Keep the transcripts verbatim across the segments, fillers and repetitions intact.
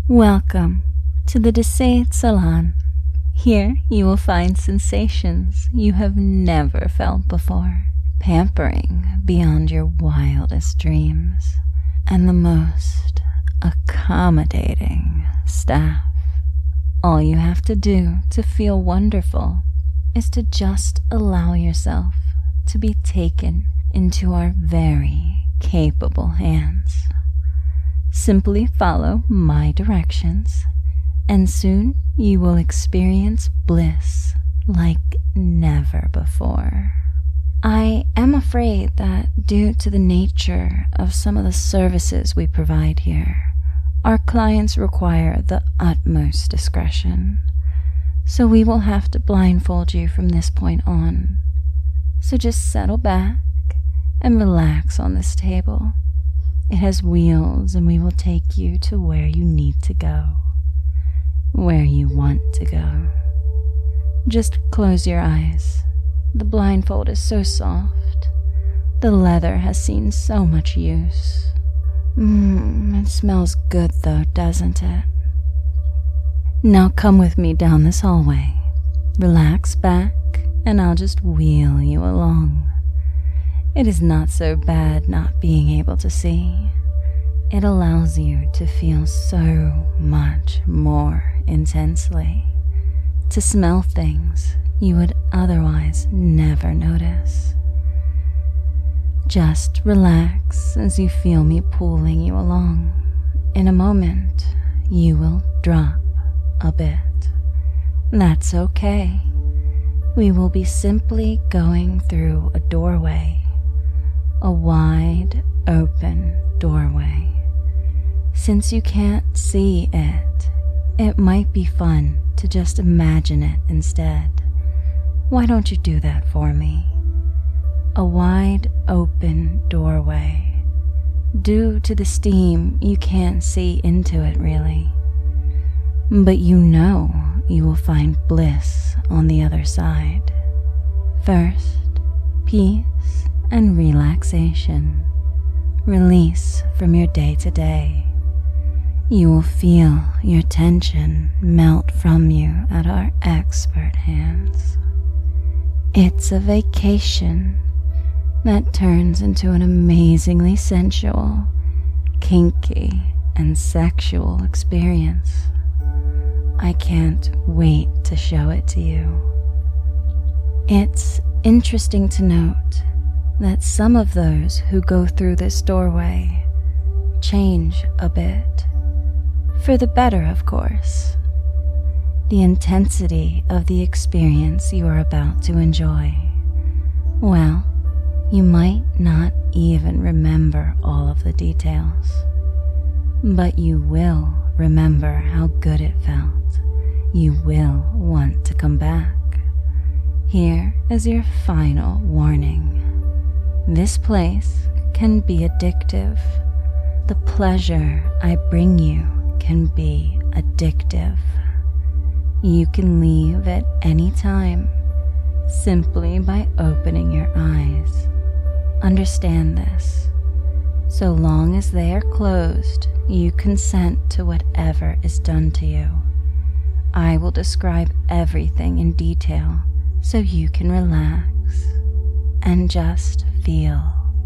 Welcome to the Desayt Salon. Here you will find sensations you have never felt before, pampering beyond your wildest dreams, and the most accommodating staff. All you have to do to feel wonderful is to just allow yourself to be taken into our very capable hands. Simply follow my directions, and soon you will experience bliss like never before. I am afraid that due to the nature of some of the services we provide here, our clients require the utmost discretion, so we will have to blindfold you from this point on. So just settle back and relax on this table. It has wheels, and we will take you to where you need to go, where you want to go. Just close your eyes. The blindfold is so soft. The leather has seen so much use. Mmm, it smells good though, doesn't it? Now come with me down this hallway. Relax back, and I'll just wheel you along. It is not so bad not being able to see. It allows you to feel so much more intensely, to smell things you would otherwise never notice. Just relax as you feel me pulling you along. In a moment, you will drop a bit. That's okay. We will be simply going through a doorway. A wide open doorway. Since you can't see it, it might be fun to just imagine it instead. Why don't you do that for me? A wide open doorway. Due to the steam, you can't see into it really. But you know you will find bliss on the other side. First, peace and relaxation. Release from your day-to-day. You will feel your tension melt from you at our expert hands. It's a vacation that turns into an amazingly sensual, kinky, and sexual experience. I can't wait to show it to you. It's interesting to note that some of those who go through this doorway change a bit, for the better, of course. The intensity of the experience you are about to enjoy, well, you might not even remember all of the details, but you will remember how good it felt. You will want to come back. Here is your final warning. This place can be addictive. The pleasure I bring you can be addictive. You can leave at any time simply by opening your eyes. Understand this. So long as they are closed, you consent to whatever is done to you. I will describe everything in detail so you can relax and just feel.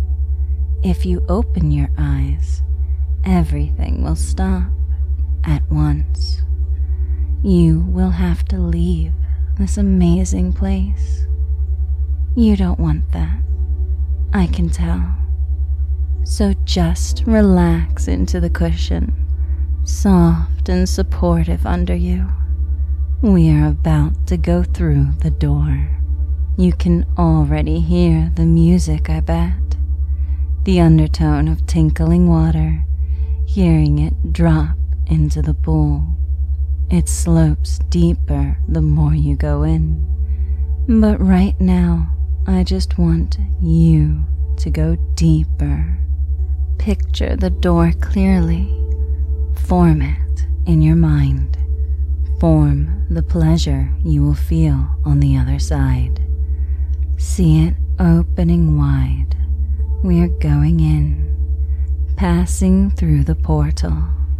If you open your eyes, everything will stop at once. You will have to leave this amazing place. You don't want that. I can tell. So just relax into the cushion, soft and supportive under you. We are about to go through the door. You can already hear the music, I bet. The undertone of tinkling water, hearing it drop into the pool. It slopes deeper the more you go in. But right now, I just want you to go deeper. Picture the door clearly. Form it in your mind. Form the pleasure you will feel on the other side. See it opening wide. We are going in, passing through the portal.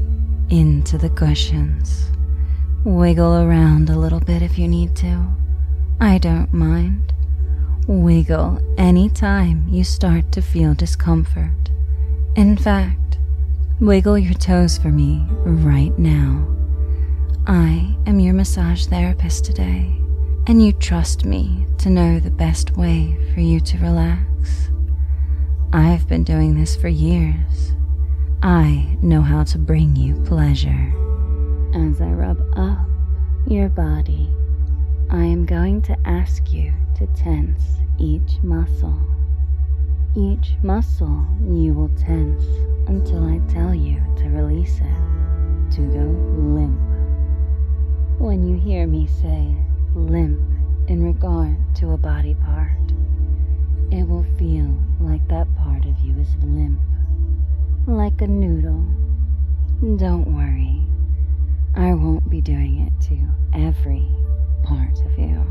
into the cushions. Wiggle around a little bit if you need to. I don't mind. Wiggle anytime you start to feel discomfort. In fact, wiggle your toes for me right now. I am your massage therapist today, and you trust me to know the best way for you to relax. I've been doing this for years. I know how to bring you pleasure. As I rub up your body, I am going to ask you to tense each muscle. Each muscle you will tense until I tell you to release it, to go limp. When you hear me say limp in regard to a body part, it will feel like that part of you is limp, like a noodle. Don't worry, I won't be doing it to every part of you.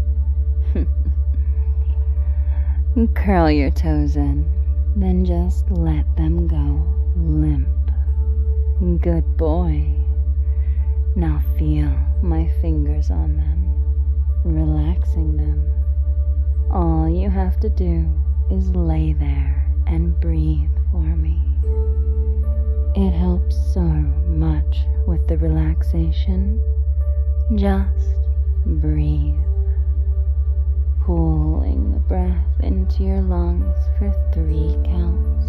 Curl your toes in, then just let them go limp. Good boy. Now feel my fingers on them, relaxing them. All you have to do is lay there and breathe for me. It helps so much with the relaxation. Just breathe. Pulling the breath into your lungs for three counts.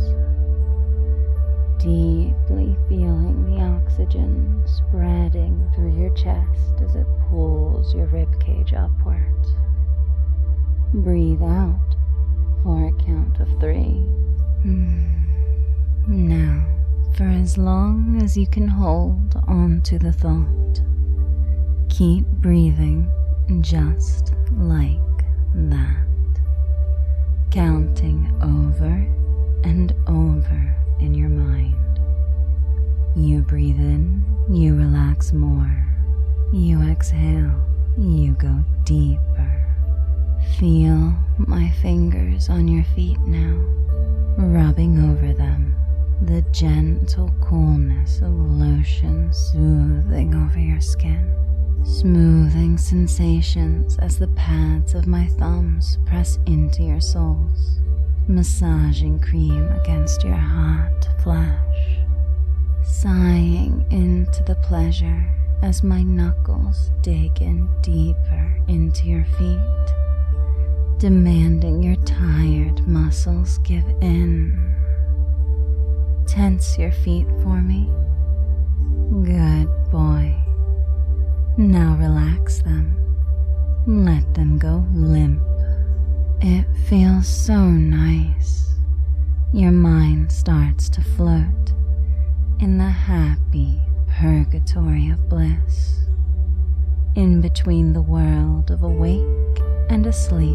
Deeply feeling the oxygen spreading through your chest as it pulls your ribcage upwards. Breathe out for a count of three. Now, for as long as you can hold on to the thought, keep breathing just like that, counting over and over in your mind. You breathe in, you relax more. You exhale, you go deeper. Feel my fingers on your feet now, rubbing over them, the gentle coolness of lotion soothing over your skin. Smoothing sensations as the pads of my thumbs press into your soles, massaging cream against your hot flesh, sighing into the pleasure as my knuckles dig in deeper into your feet, demanding your tired muscles give in. Tense your feet for me. Good boy. Now relax them. Let them go limp. It feels so nice. Your mind starts to float in the happy purgatory of bliss, in between the world of awake and asleep,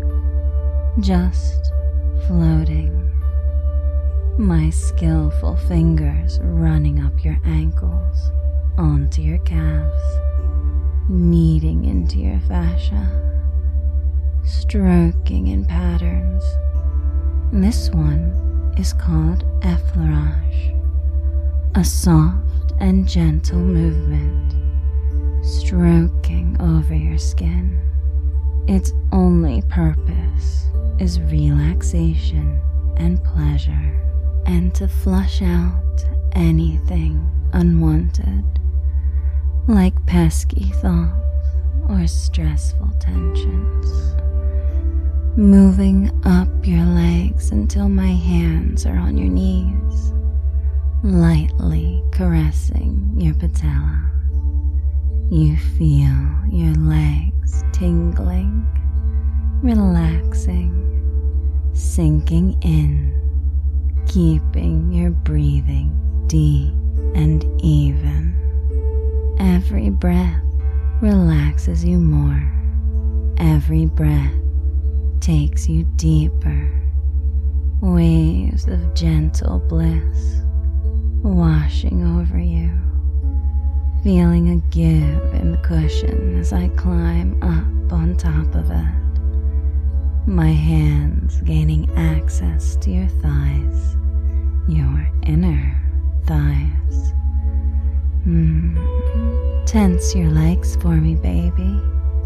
just floating. My skillful fingers running up your ankles, onto your calves, kneading into your fascia, stroking in patterns. This one is called effleurage, a soft and gentle movement, stroking over your skin. Its only purpose is relaxation and pleasure, and to flush out anything unwanted, like pesky thoughts or stressful tensions. Moving up your legs until my hands are on your knees, lightly caressing your patella. You feel your legs tingling, relaxing, sinking in, keeping your breathing deep and even. Every breath relaxes you more. Every breath takes you deeper. Waves of gentle bliss washing over you. Feeling a give in the cushion as I climb up on top of it. My hands gaining access to your thighs, your inner thighs. Hmm. Tense your legs for me, baby.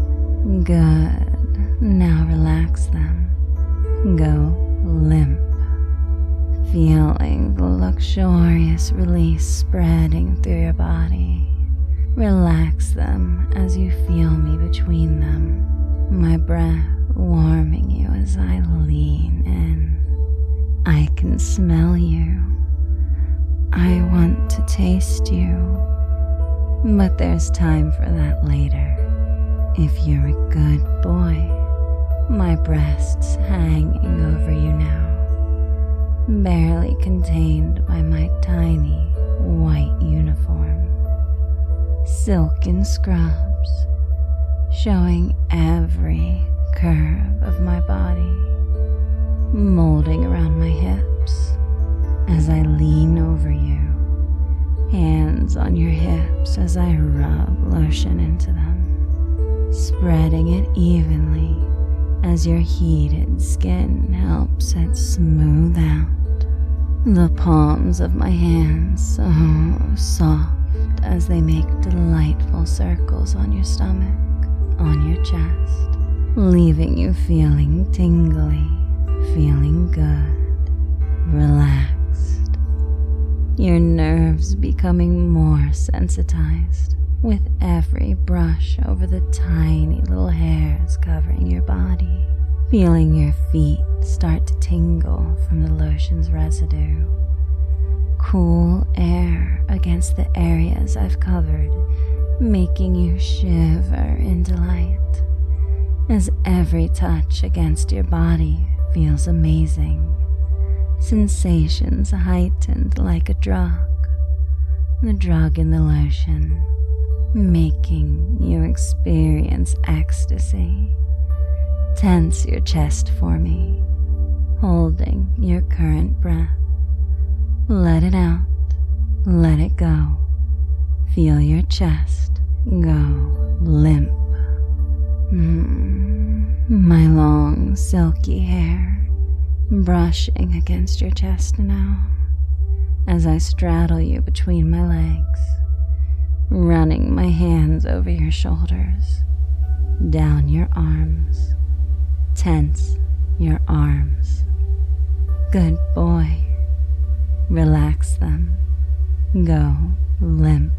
Good. Now relax them. Go limp. Feeling the luxurious release spreading through your body. Relax them as you feel me between them. My breath warming you as I lean in. I can smell you. I want to taste you. But there's time for that later. If you're a good boy, my breasts hanging over you now, barely contained by my tiny white uniform. Silken scrubs, showing every curve of my body, molding around my hips as I lean over you, hands on your hips as I rub lotion into them, spreading it evenly as your heated skin helps it smooth out. The palms of my hands so soft as they make delightful circles on your stomach, on your chest, leaving you feeling tingly, feeling good, relaxed. Your nerves becoming more sensitized with every brush over the tiny little hairs covering your body, feeling your feet start to tingle from the lotion's residue. Cool air against the areas I've covered, making you shiver in delight, as every touch against your body feels amazing. Sensations heightened like a drug, the drug in the lotion, making you experience ecstasy. Tense your chest for me, holding your current breath. Let it out, let it go. Feel your chest go limp. Mm, my long, silky hair brushing against your chest now, as I straddle you between my legs, running my hands over your shoulders, down your arms. Tense your arms. Good boy. Relax them. Go limp.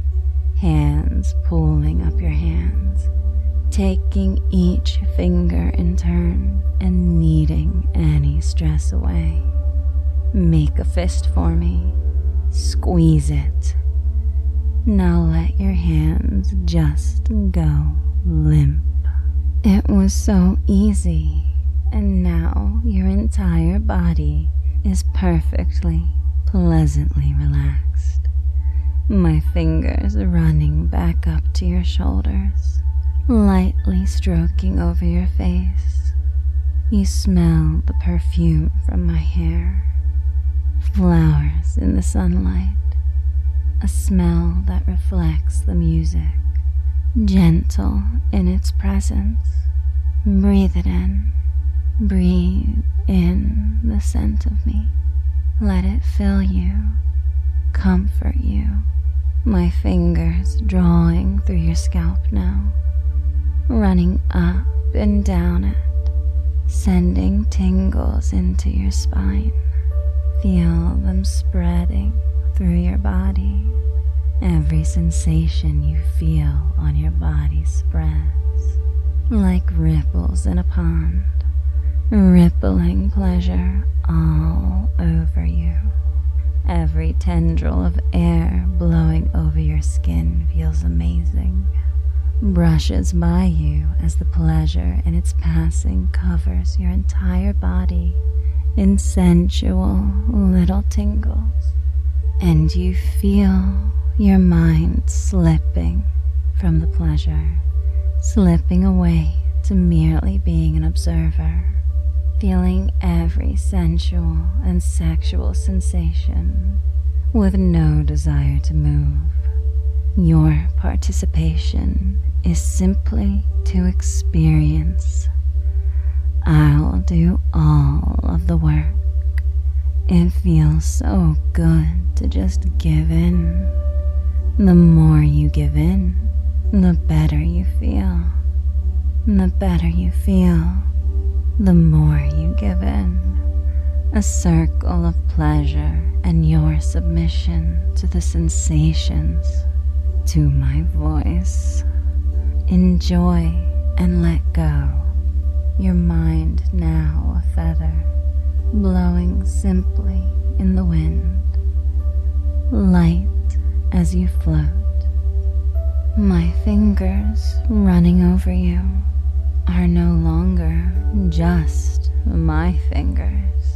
Hands pulling up your hands, taking each finger in turn and kneading any stress away. Make a fist for me. Squeeze it. Now let your hands just go limp. It was so easy, and now your entire body is perfectly, pleasantly relaxed. My fingers running back up to your shoulders, lightly stroking over your face. You smell the perfume from my hair, flowers in the sunlight, a smell that reflects the music, gentle in its presence. Breathe it in. Breathe in the scent of me. Let it fill you, comfort you. My fingers drawing through your scalp now, running up and down it, sending tingles into your spine. Feel them spreading through your body. Every sensation you feel on your body spreads like ripples in a pond, rippling pleasure all over you. Every tendril of air blowing over your skin feels amazing, brushes by you as the pleasure in its passing covers your entire body in sensual little tingles, and you feel your mind slipping from the pleasure, slipping away to merely being an observer, feeling every sensual and sexual sensation with no desire to move. Your participation is simply to experience. I'll do all of the work. It feels so good to just give in. The more you give in, the better you feel. The better you feel, the more you give in. A circle of pleasure and your submission to the sensations, to my voice. Enjoy and let go. Your mind now a feather, blowing simply in the wind, light as you float. My fingers running over you are no longer just my fingers.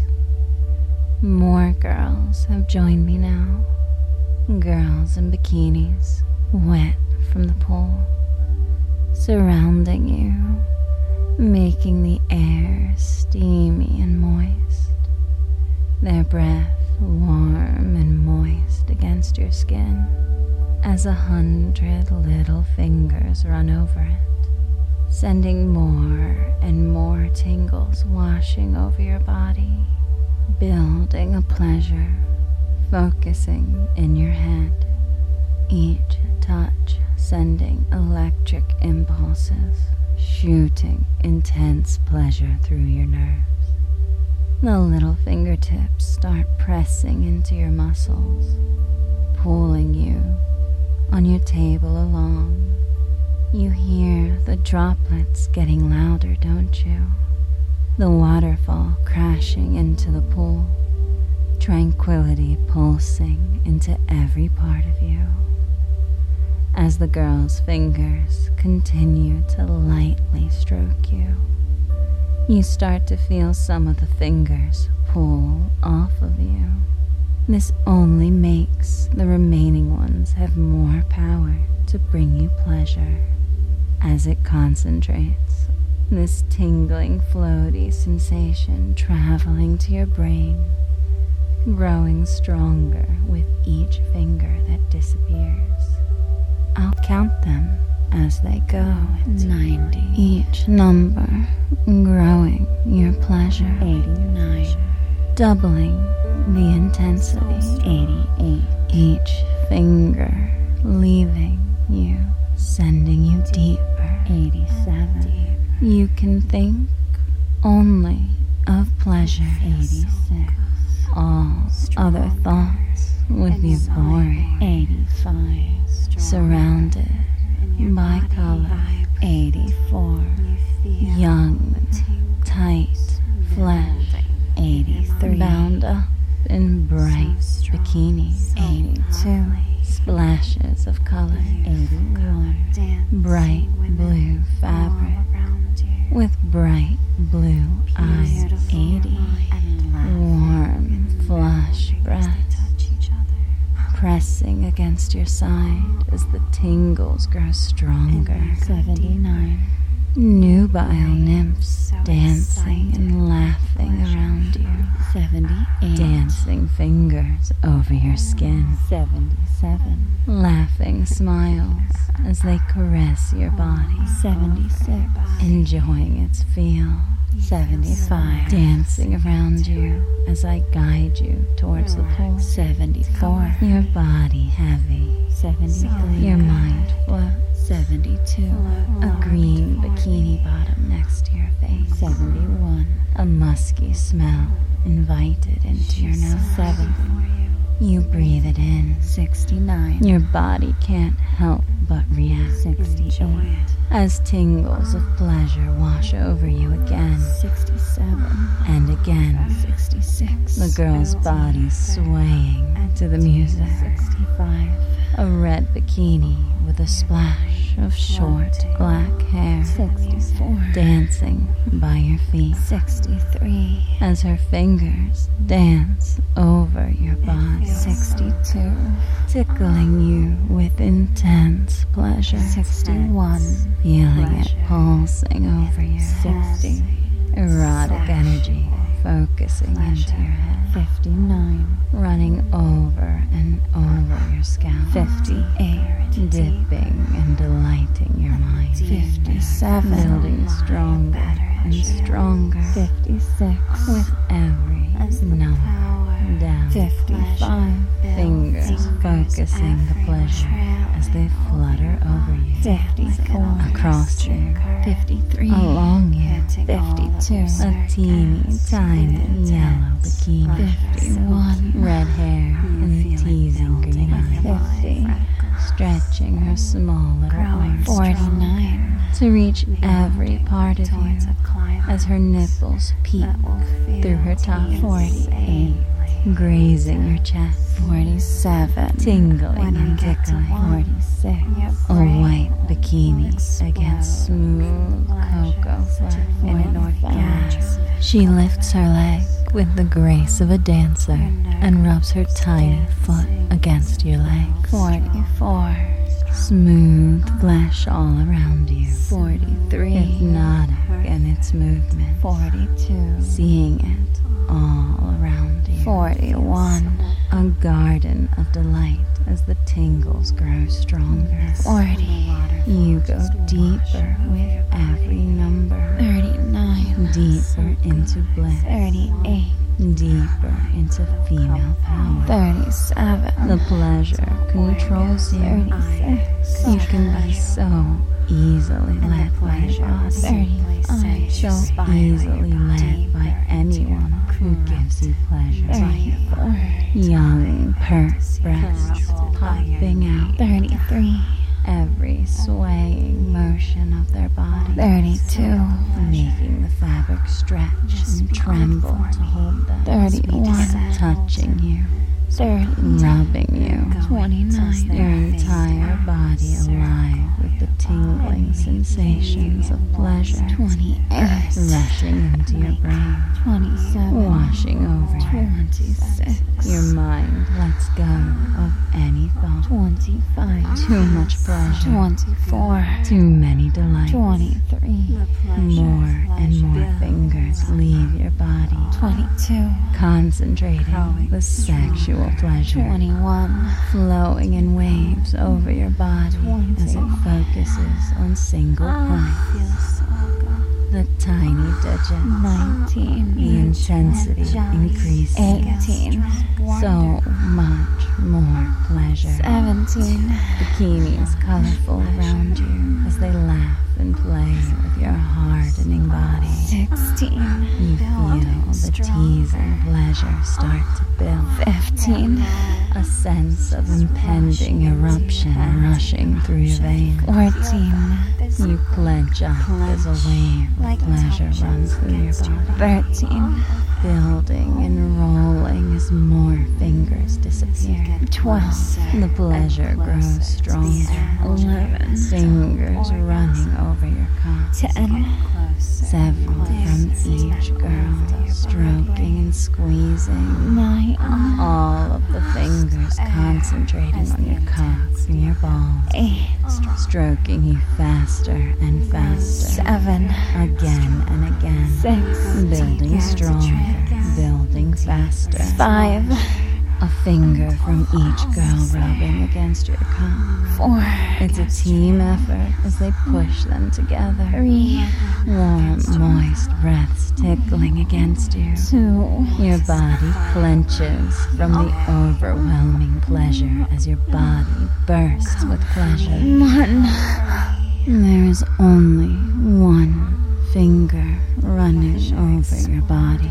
More girls have joined me now, girls in bikinis, wet from the pool, surrounding you, making the air steamy and moist, their breath warm and moist against your skin as a hundred little fingers run over it, sending more and more tingles washing over your body, building a pleasure, focusing in your head, each touch sending electric impulses, shooting intense pleasure through your nerves. The little fingertips start pressing into your muscles, pulling you on your table along. You hear the droplets getting louder, don't you? The waterfall crashing into the pool, tranquility pulsing into every part of you. As the girl's fingers continue to lightly stroke you, you start to feel some of the fingers pull off of you. This only makes the remaining ones have more power to bring you pleasure. As it concentrates, this tingling, floaty sensation traveling to your brain, growing stronger with each finger that disappears. I'll count them as they go. ninety. Each number growing your pleasure. eighty-nine. Doubling the intensity. eighty-eight. Each finger leaving you, sending you deeper. eighty-seven. You can think only of pleasure. eighty-six. All other thoughts would be boring. eighty-five. Surrounded by color. eighty-four. Young, tight flesh. eighty-three. Bound up in bright bikinis. eighty-two. Splashes of color. eighty-one. Bright blue fabric with bright blue eyes. eighty. Warm, flush breath pressing against your side as the tingles grow stronger. seventy-nine. Nubile nymphs dancing and laughing around you. seventy-eight. Dancing fingers over your skin. seventy-seven. Laughing smiles as they caress your body. seventy-six. Enjoying its feel. seventy-five. Dancing around you as I guide you towards the pool. seventy-four. Your body heavy. seventy-three. Your mind float. seventy-two. A green bikini bottom next to your face. seventy-one. A musky smell invited into your nose. seventy. You breathe it in. sixty-nine. Your body can't help but react. sixty-eight. As tingles of pleasure wash over you again. sixty-seven. And again. sixty-six. The girl's body swaying to the music. sixty-five. A red bikini with a splash of short black hair. sixty-four. Dancing by your feet. sixty-three. As her fingers dance over your body. sixty-two. Tickling you with intense pleasure. sixty-one. Feeling it pulsing over you. sixty. Erotic energy focusing into your head. fifty-nine. Running over and over your scalp. fifty-eight. Dipping and delighting your mind. fifty-seven. Building stronger and stronger. fifty-six. With every number down. fifty-five. Fingers focusing the pleasure as they flutter over you. fifty-four. Across you. fifty-three. Along you. fifty-two. A teeny tiny yellow bikini. fifty-one. Red hair and teasing green eyes. fifty. Stretching her small little arms forty-nine. to reach every part of you as her nipples peek through her top. forty-eight. Grazing your chest. forty-seven. Tingling and tickling. forty-six. A white bikini against smooth cocoa flesh. forty-five. She lifts her leg with the grace of a dancer and rubs her tiny foot against your legs. forty-four. Smooth flesh all around you. forty-three. Hypnotic in its movement. forty-two. Seeing it all around you. forty-one. A garden of delight as the tingles grow stronger. forty. You go deeper with every number. thirty-nine. Deeper into bliss. thirty-eight. Deeper into female power. thirty-seven. The pleasure controls you. thirty-six. You can be so easily led by your body. thirty-five. So easily led by anyone who gives you pleasure. thirty-four. Young pert breasts popping out. thirty-three. Every swaying motion of their body. thirty-two. Making the fabric stretch and tremble to hold them. thirty-one. Touching you. thirty. Rubbing you. twenty-nine. Your entire body alive with the tingling sensations of pleasure. twenty-eight. Rushing into your brain. twenty-seven. Washing over you. twenty-six. Your mind lets go of any thought. twenty-five. Too much pleasure. twenty-four. Too many delights. twenty-three. More and more fingers leave your body. twenty-two. Concentrating the sexual pleasure. twenty-one. Flowing in waves over your body as it focuses on single points. The tiny digits. nineteen. The intensity increasing. eighteen. So much more pleasure. seventeen. Bikinis colorful around you as they laugh and play with your hardening body. sixteen. You feel the teasing pleasure start to build. fifteen. A sense of impending eruption rushing through your veins. fourteen. You clench up as a wave of pleasure runs through your body. thirteen. Building and rolling as more fingers disappear. twelve. The pleasure grows stronger. eleven. Fingers running over your cock. ten. Several from each girl, stroking and squeezing. nine. All of the fingers concentrating on your cock and your balls. eight. Stroking you faster and faster. seven. Again and again. six. Building stronger, building faster. five. A finger from each girl rubbing against your cock. four. It's a team effort as they push them together. three. Warm, moist breaths tickling against you. two. Your body clenches from the overwhelming pleasure as your body bursts with pleasure. one. There is only one finger running over your body,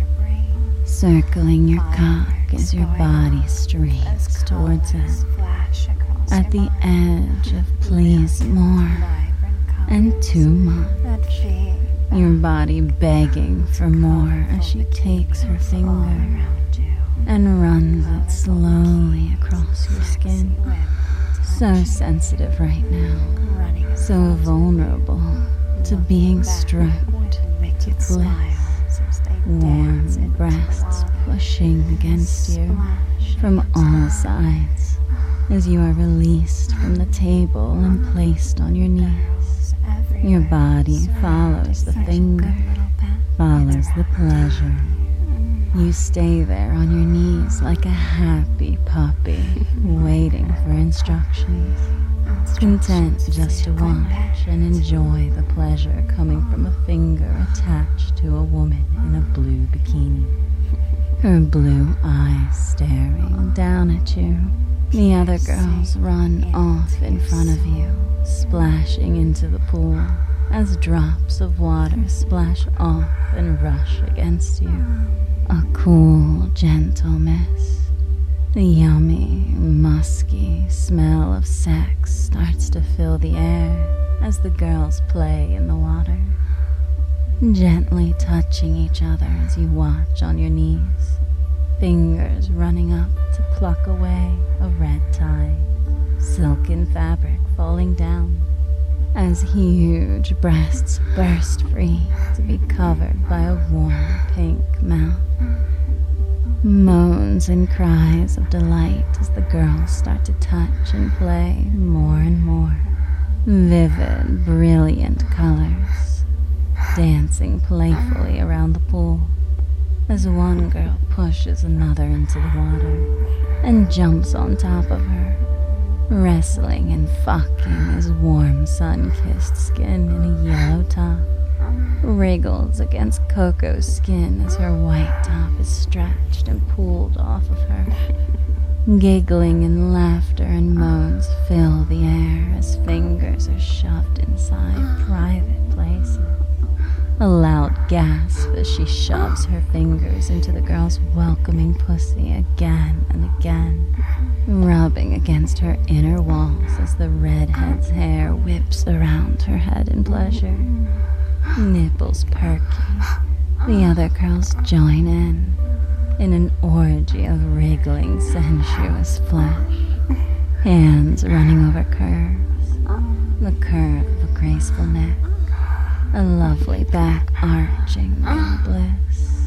circling your cock as your body streaks towards it. At the edge of please more and too much. Your body begging for more as she takes her finger and runs it slowly across your skin. So sensitive right now, so vulnerable to being stroked to bliss. Warm breasts pushing against you from all sides as you are released from the table and placed on your knees. Your body follows the finger, follows the pleasure. You stay there on your knees like a happy puppy, waiting for instructions. content just to watch and enjoy the pleasure coming from a finger attached to a woman in a blue bikini. Her blue eyes staring down at you. The other girls run off in front of you, splashing into the pool as drops of water splash off and rush against you. A cool, gentle mist. The yummy, musky smell of sex starts to fill the air as the girls play in the water, gently touching each other as you watch on your knees, fingers running up to pluck away a red tide, silken fabric falling down as huge breasts burst free to be covered by a warm pink mouth. Moans and cries of delight as the girls start to touch and play more and more. Vivid, brilliant colors, dancing playfully around the pool as one girl pushes another into the water and jumps on top of her, wrestling and fucking his warm sun-kissed skin in a yellow top, wriggles against Coco's skin as her white top is stretched and pulled off of her. Giggling and laughter and moans fill the air as fingers are shoved inside private places. A loud gasp as she shoves her fingers into the girl's welcoming pussy again and again, rubbing against her inner walls as the redhead's hair whips around her head in pleasure. Nipples perky, the other girls join in, in an orgy of wriggling, sensuous flesh, hands running over curves, the curve of a graceful neck, a lovely back arching in bliss.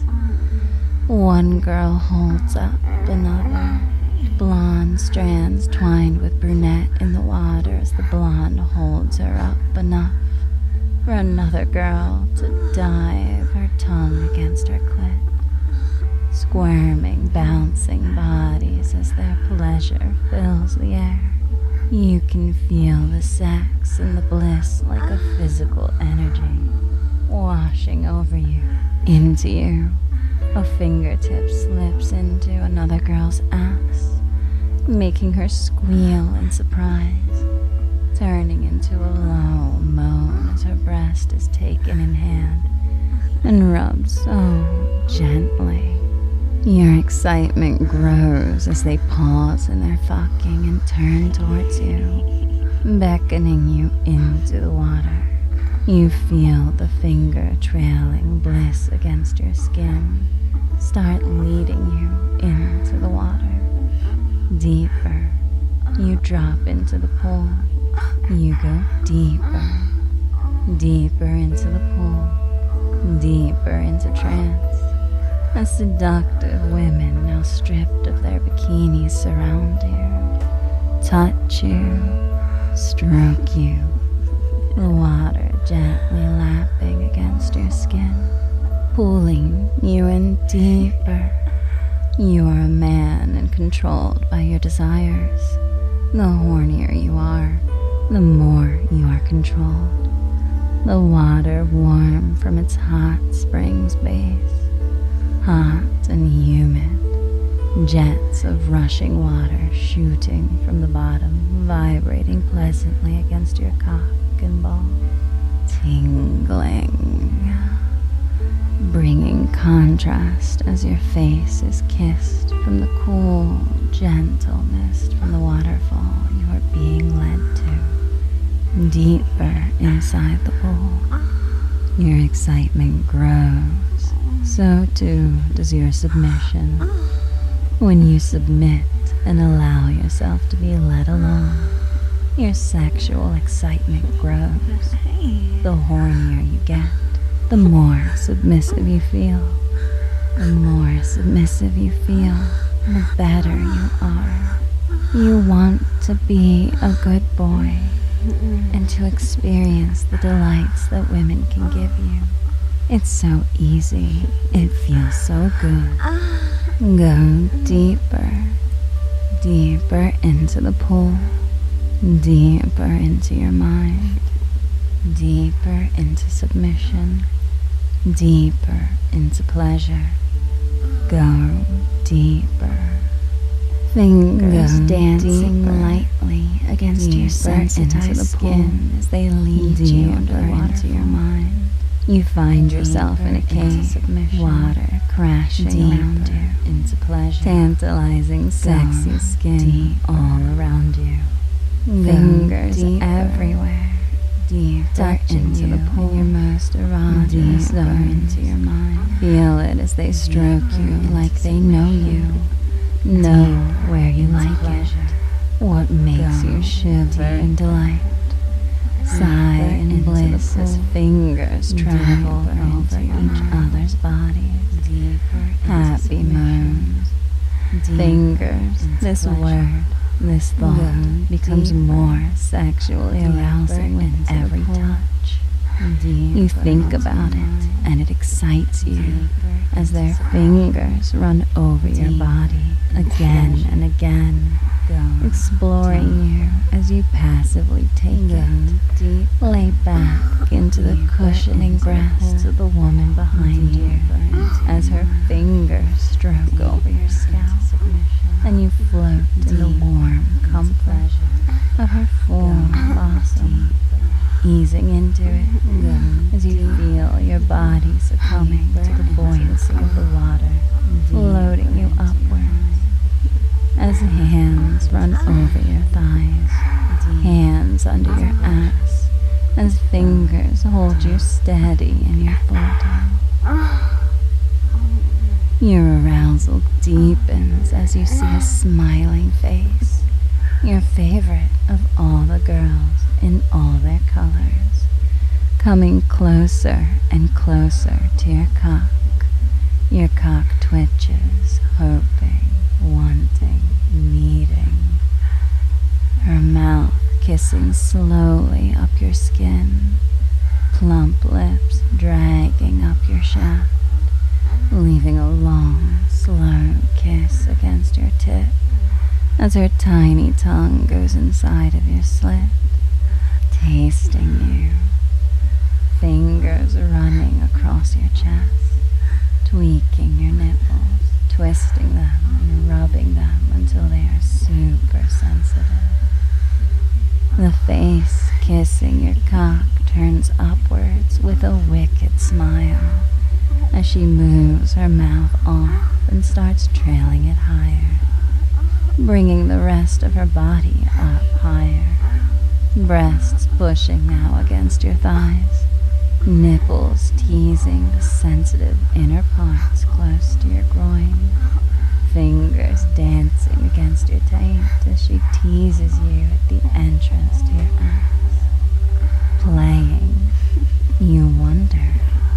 One girl holds up another, blonde strands twined with brunette in the water as the blonde holds her up enough for another girl to dive her tongue against her clit, squirming, bouncing bodies as their pleasure fills the air. You can feel the sex and the bliss like a physical energy washing over you, into you. A fingertip slips into another girl's ass, making her squeal in surprise, turning into a low moan as her breast is taken in hand and rubbed so gently. Your excitement grows as they pause in their fucking and turn towards you, beckoning you into the water. You feel the finger trailing bliss against your skin start leading you into the water. Deeper, you drop into the pool. You go deeper, deeper into the pool, deeper into trance. As seductive women, now stripped of their bikinis, surround you, touch you, stroke you, the water gently lapping against your skin, pulling you in deeper. You are a man and controlled by your desires. The hornier you are, the more you are controlled. The water warm from its hot spring's base, hot and humid, jets of rushing water shooting from the bottom, vibrating pleasantly against your cock and ball, tingling, bringing contrast as your face is kissed from the cool, gentle mist from the waterfall you are being led to. Deeper inside the pool, your excitement grows. So too does your submission. When you submit and allow yourself to be led along, your sexual excitement grows. The hornier you get, the more submissive you feel. The more submissive you feel, the better you are. You want to be a good boy and to experience the delights that women can give you. It's so easy. It feels so good. Go deeper, deeper into the pool. deeper into your mind, deeper into submission, deeper into pleasure. Go deeper. Fingers Go dancing deeper. lightly against your Deeper sensitized into the skin as they lead you under the into your mind. You find yourself in a cave, water crashing around you, into pleasure, tantalizing, sexy Go skin deep all around you, fingers deeper. Everywhere, deep touching into the pool, your most erogenous zone into your mind. Feel it as they stroke you like they know you, know where you like it, what makes Go you shiver in delight. Sigh in bliss as fingers travel over each other's bodies. Happy moans. Fingers, this word, this thought becomes more sexually arousing with every touch. You think about it and it excites you as their fingers run over your body again and again, exploring you as you passively take it. Lay back into the cushioning breasts of the woman behind you as her fingers stroke over your scalp, and you float in the warm comfort of her form blossom, easing into it as you feel your body succumbing to the buoyancy of the water, floating you upward. As hands run over your thighs, hands under your ass, as fingers hold you steady in your floating. Your arousal deepens as you see a smiling face, your favorite of all the girls in all their colors, coming closer and closer to your cock. Your cock twitches, hoping, wanting, needing. Her mouth kissing slowly up your skin, plump lips dragging up your shaft, leaving a long, slow kiss against your tip as her tiny tongue goes inside of your slit, tasting you. Fingers running across your chest, tweaking your nipples, twisting them and rubbing them until they are super sensitive. The face kissing your cock turns upwards with a wicked smile as she moves her mouth off and starts trailing it higher, bringing the rest of her body up higher. Breasts pushing now against your thighs, nipples teasing the sensitive inner parts close to your groin, fingers dancing against your taint as she teases you at the entrance to your ass. Playing, you wonder,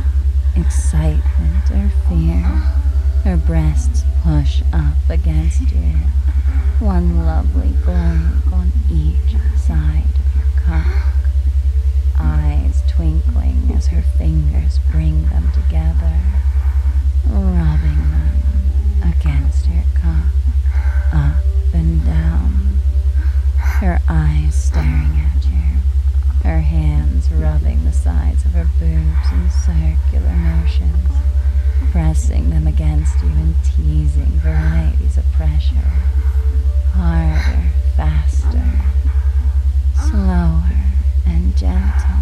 excitement or fear. Her breasts push up against you, one lovely globe on each side of your cock, eyes twinkling as her fingers bring them together, rubbing them against your cock, up and down, her eyes staring at you, her hands rubbing the sides of her boobs in circular motions, pressing them against you and teasing varieties of pressure, harder, faster, slower, and gentle.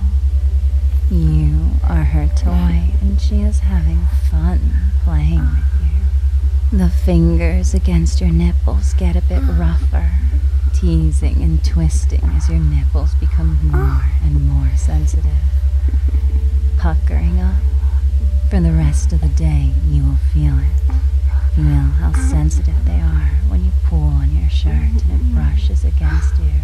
You are her toy, and she is having fun playing with you. The fingers against your nipples get a bit rougher, teasing and twisting as your nipples become more and more sensitive. Puckering up. For the rest of the day, you will feel it. Feel how sensitive they are when you pull on your shirt and it brushes against you.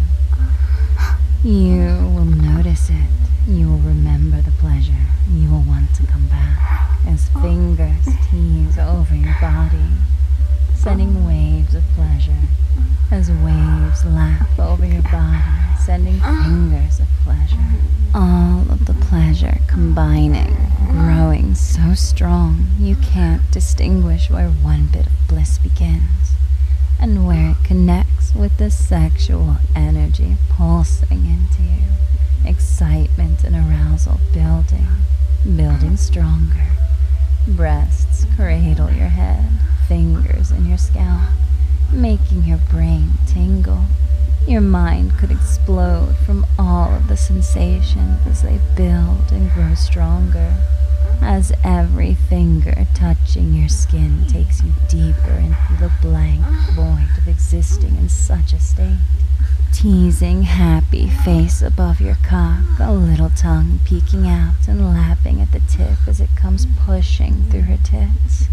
You will notice it. You will remember the pleasure. You will want to come back as fingers tease over your body, sending waves of pleasure as waves lap over your body, sending fingers of pleasure. All of the pleasure combining, growing so strong you can't distinguish where one bit of bliss begins and where it connects with the sexual energy pulsing into you, excitement and arousal building, building stronger. Breasts cradle your head, fingers in your scalp, making your brain tingle. Your mind could explode from all of the sensations as they build and grow stronger, as every finger touching your skin takes you deeper into the blank void of existing in such a state. Teasing happy face above your cock, a little tongue peeking out and lapping at the tip as it comes pushing through her tits.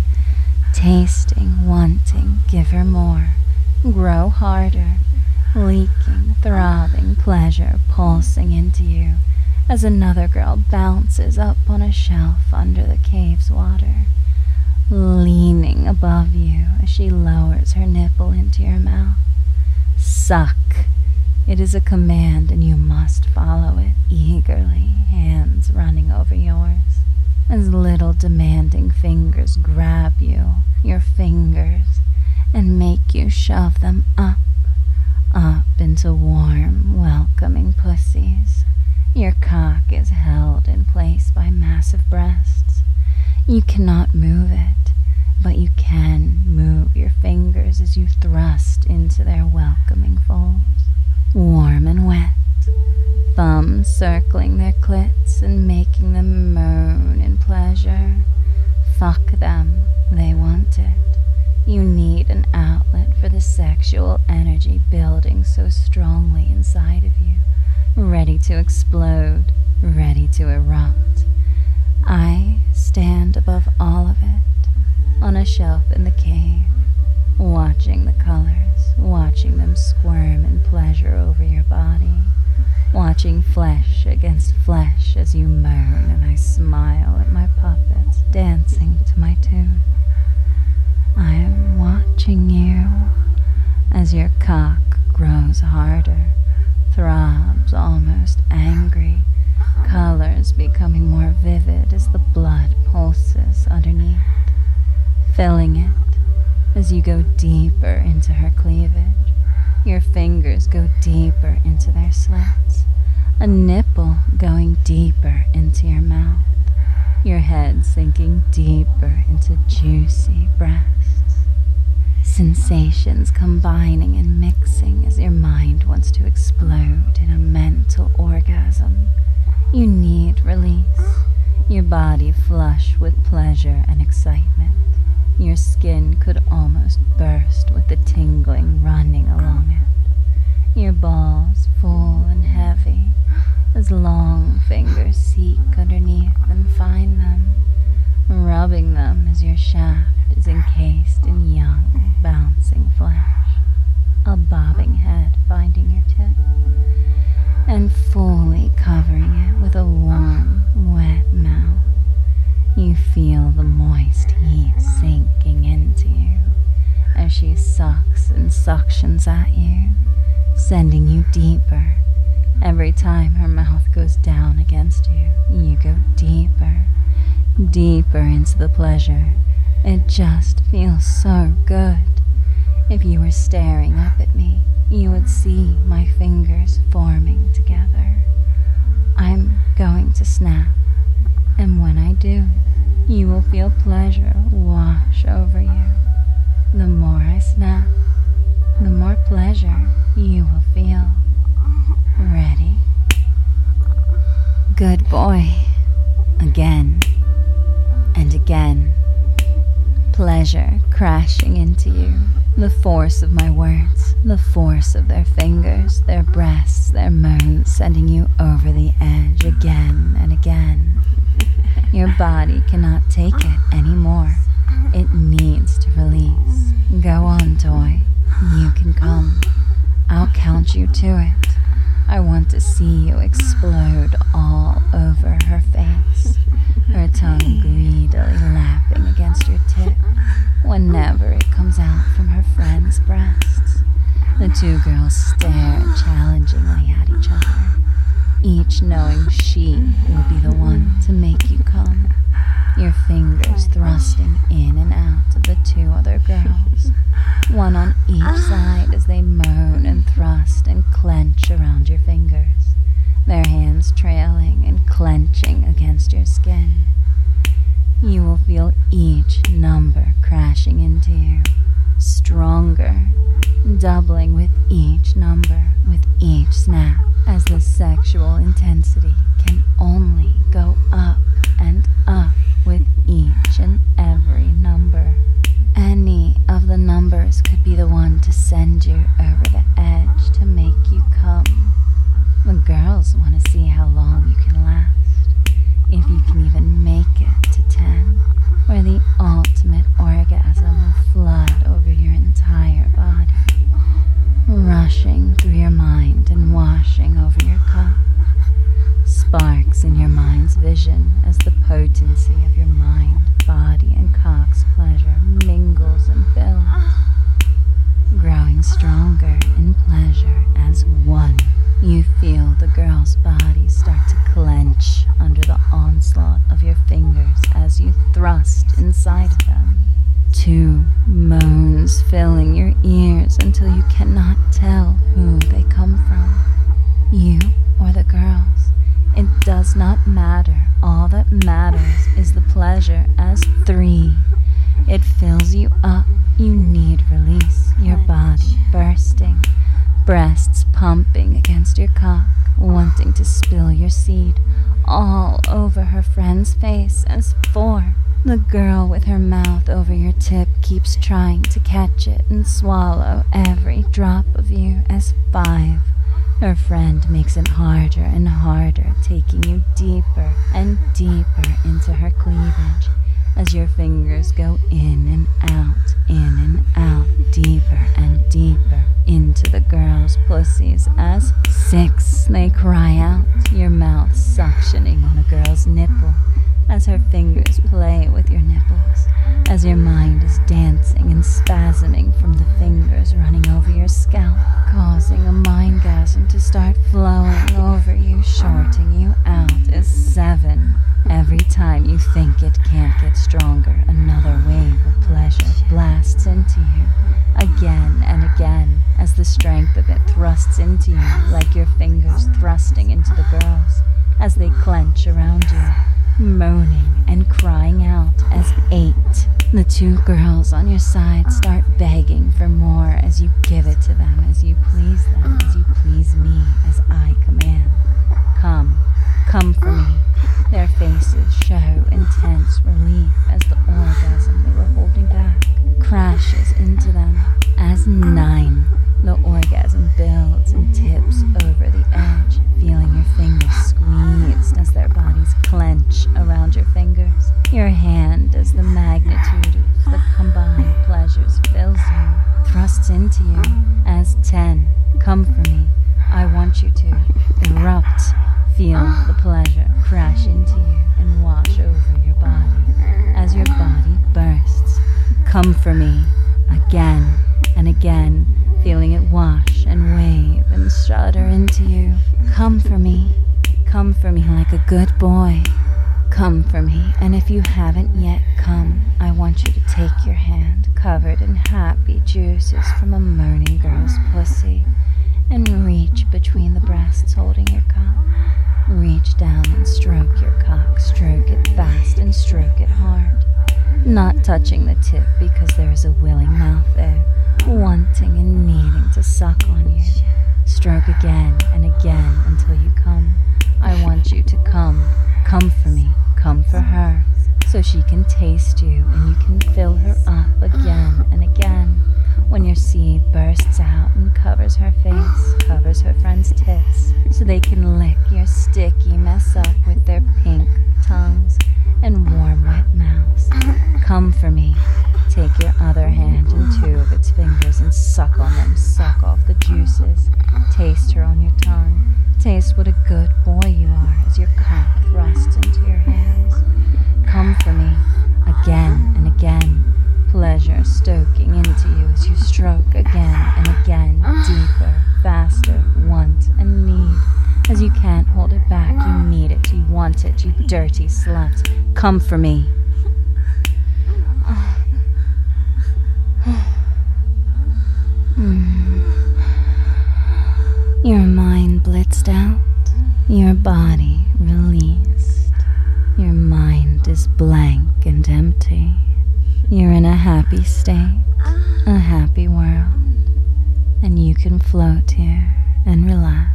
Tasting, wanting, give her more, grow harder, leaking, throbbing pleasure pulsing into you as another girl bounces up on a shelf under the cave's water, leaning above you as she lowers her nipple into your mouth. Suck. It is a command and you must follow it eagerly, hands running over yours, as little demanding fingers grab you, your fingers, and make you shove them up, up into warm, welcoming pussies. Your cock is held in place by massive breasts. You cannot move it, but you can move your fingers as you thrust into their welcoming folds. Warm and wet, thumbs circling their clits and making them moan in pleasure. Fuck them, they want it. You need an outlet for the sexual energy building so strongly inside of you, ready to explode, ready to erupt. I stand above all of it, on a shelf in the cave, watching the colors, watching them squirm in pleasure over your body, watching flesh against flesh as you moan and I smile at my puppets dancing to my tune. I am watching you as your cock grows harder, throbs almost angry, colors becoming more vivid as the blood pulses underneath, filling it as you go deeper into her cleavage. Your fingers go deeper into their slits, a nipple going deeper into your mouth, your head sinking deeper into juicy breasts. Sensations combining and mixing as your mind wants to explode in a mental orgasm. You need release, your body flush with pleasure and excitement. Your skin could almost burst with the tingling running along it. Your balls full and heavy as long fingers seek underneath and find them, rubbing them as your shaft is encased in young, bouncing flesh, a bobbing head finding your tip, and fully covering it with a warm, wet mouth. You feel the moist heat sinking into you as she sucks and suctions at you, sending you deeper. Every time her mouth goes down against you, you go deeper, deeper into the pleasure. It just feels so good. If you were staring up at me, you would see my fingers forming together. I'm going to snap, and when I do, you will feel pleasure wash over you. The more I snap, the more pleasure you will feel. Ready? Good boy. Again and again. Pleasure crashing into you. The force of my words, the force of their fingers, their breasts, their moans sending you over the edge again and again. Your body cannot take it anymore. It needs to release. Go on, toy. You can come. I'll count you to it. I want to see you explode all over her face, her tongue greedily lapping against your tip whenever it comes out from her friend's breasts. The two girls stare challengingly at each other, each knowing she will be the one to make you come, your fingers thrusting in and out of the two other girls, one on each side as they moan thrust and clench around your fingers, their hands trailing and clenching against your skin. You will feel each number crashing into you, stronger, doubling with each number, with each snap, as the sexual intensity can only go up and up with each and every number. Any of the numbers could be the one to send you over the edge to make you come. The girls want to see how long you can last, if you can even make it to ten, where the ultimate orgasm will flood over your entire body, rushing through your mind and washing over your cock. Sparks in your mind's vision as the potency of your mind, body, and cock's pleasure mingles and builds, growing stronger in pleasure as one. You feel the girl's body start to clench under the onslaught of your fingers as you thrust inside of them. Two moans filling your ears until you cannot tell who they come from, you or the girls. It does not matter. All that matters is the pleasure as three. It fills you up. You need release. Your body bursting, breasts pumping against your cock, wanting to spill your seed all over her friend's face as four. The girl with her mouth over your tip keeps trying to catch it and swallow every drop of you as five. Her friend makes it harder and harder, taking you deeper and deeper into her cleavage as your fingers go in and out, in and out, deeper and deeper into the girl's pussies as six. They cry out, your mouth suctioning on a girl's nipple as her fingers play with your nipples, as your mind is dancing and spasming from the fingers running over your scalp, causing a mindgasm to start flowing over you, shorting you out as seven. Every time you think it can't get stronger, another wave of pleasure blasts into you, again and again, as the strength of it thrusts into you like your fingers thrusting into the girls, as they clench around you, moaning and crying out as eight. The two girls on your side start begging for more as you give it to them, as you please them, as you please me, as I command. Come, come for me. Their faces show intense relief as the orgasm they were holding back crashes into them. As nine, the orgasm builds and tips over the edge, feeling your fingers squeezed as their bodies clench around your fingers. Your hand, as the magnitude of the combined pleasures fills you, thrusts into you. As ten, come for me. I want you to erupt. Feel the pleasure crash into you and wash over your body as your body bursts. Come for me, again and again, feeling it wash and wave and shudder into you. Come for me, come for me like a good boy. Come for me, and if you haven't yet come, I want you to take your hand, covered in happy juices from a moaning girl's pussy, and reach between the breasts holding your cock. Reach down and stroke your cock, stroke it fast and stroke it hard. Not touching the tip because there is a willing mouth there, wanting and needing to suck on you. Stroke again and again until you come. I want you to come, come for me, come for her, so she can taste you and you can fill her up again and again. When your seed bursts out and covers her face, covers her friend's tits, so they can lick your sticky mess up with their pink tongues and warm wet mouths. Come for me. Take your other hand and two of its fingers and suck on them, suck off the juices. Taste her on your tongue. Taste what a good boy you are as your cock thrusts into your hands. Come for me, again and again. Pleasure stoking into you as you stroke again and again, deeper, faster, want and need. As you can't hold it back, you need it, you want it, you dirty slut. Come for me. stressed out, your body released, your mind is blank and empty. You're in a happy state, a happy world, and you can float here and relax.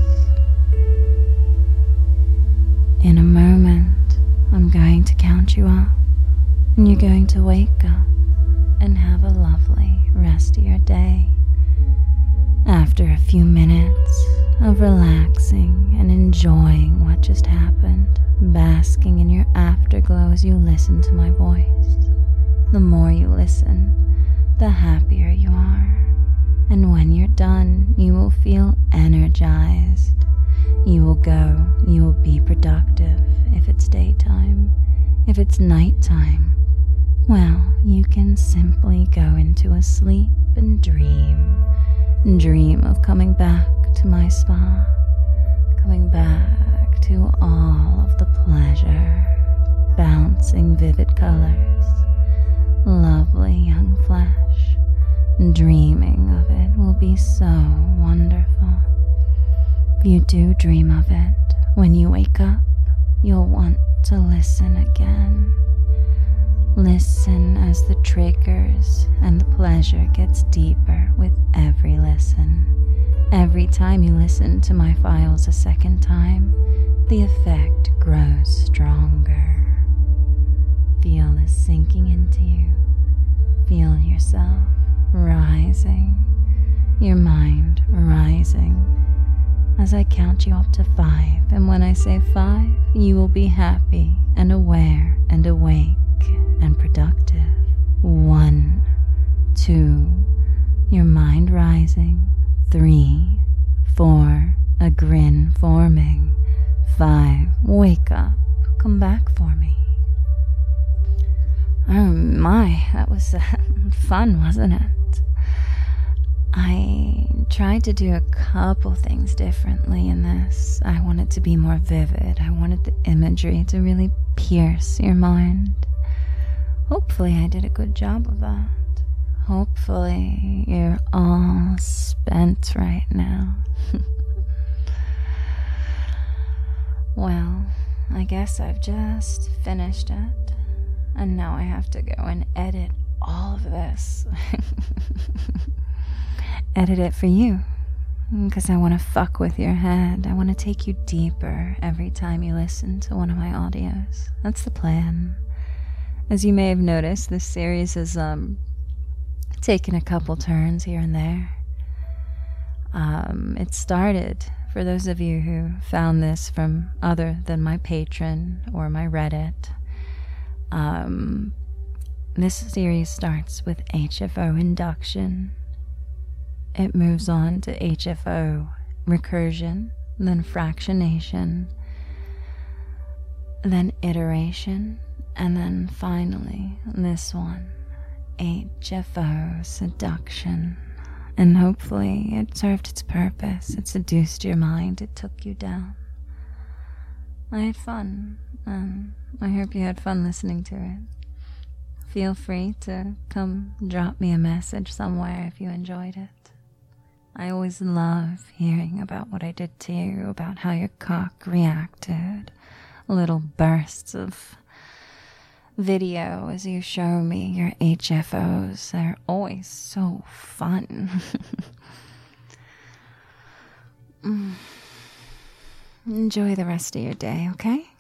In a moment, I'm going to count you up, and you're going to wake up and have a lovely rest of your day. After a few minutes of relaxing and enjoying what just happened, basking in your afterglow as you listen to my voice, the more you listen, the happier you are. And when you're done, you will feel energized. You will go, you will be productive if it's daytime. If it's nighttime, well, you can simply go into a sleep and dream. Dream of coming back to my spa, coming back to all of the pleasure, bouncing vivid colors, lovely young flesh. Dreaming of it will be so wonderful. If you do dream of it, when you wake up, you'll want to listen again. Listen as the triggers and the pleasure gets deeper with every listen. Every time you listen to my files a second time, the effect grows stronger. Feel this sinking into you. Feel yourself rising, your mind rising. As I count you up to five, and when I say five, you will be happy and aware and awake and productive. One, two, your mind rising. Three, four, a grin forming. Five, wake up, come back for me. Oh my, that was uh, fun, wasn't it? I tried to do a couple things differently in this. I wanted to be more vivid. I wanted the imagery to really pierce your mind. Hopefully I did a good job of that. Hopefully you're all spent right now. Well, I guess I've just finished it. And now I have to go and edit all of this. Edit it for you. Because I want to fuck with your head. I want to take you deeper every time you listen to one of my audios. That's the plan. As you may have noticed, this series has um, taken a couple turns here and there. Um, it started, for those of you who found this from other than my Patreon or my Reddit, um, this series starts with H F O induction. It moves on to H F O recursion, then fractionation, then iteration, and then finally this one, H F O seduction. And hopefully it served its purpose. It seduced your mind. It took you down. I had fun, and I hope you had fun listening to it. Feel free to come drop me a message somewhere if you enjoyed it. I always love hearing about what I did to you, about how your cock reacted. Little bursts of video as you show me your H F Os. They're always so fun. Enjoy the rest of your day, okay?